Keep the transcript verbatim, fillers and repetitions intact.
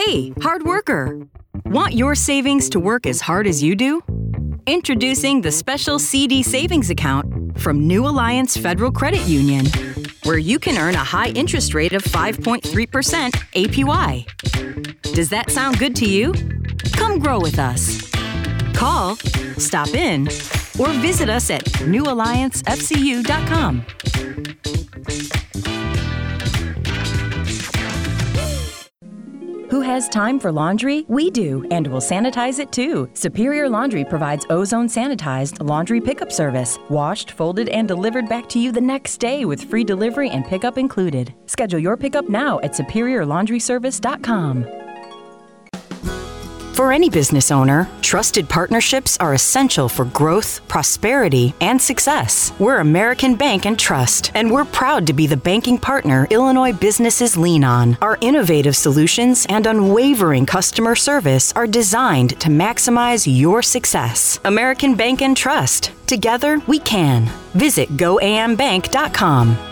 Hey, hard worker! Want your savings to work as hard as you do? Introducing the Special C D Savings Account from New Alliance Federal Credit Union, where you can earn a high interest rate of five point three percent A P Y. Does that sound good to you? Come grow with us. Call, stop in, or visit us at new alliance f c u dot com. Who has time for laundry? We do, and we'll sanitize it too. Superior Laundry provides ozone sanitized laundry pickup service. Washed, folded, and delivered back to you the next day with free delivery and pickup included. Schedule your pickup now at superior laundry service dot com. For any business owner, trusted partnerships are essential for growth, prosperity, and success. We're American Bank and Trust, and we're proud to be the banking partner Illinois businesses lean on. Our innovative solutions and unwavering customer service are designed to maximize your success. American Bank and Trust. Together, we can. Visit go a m bank dot com.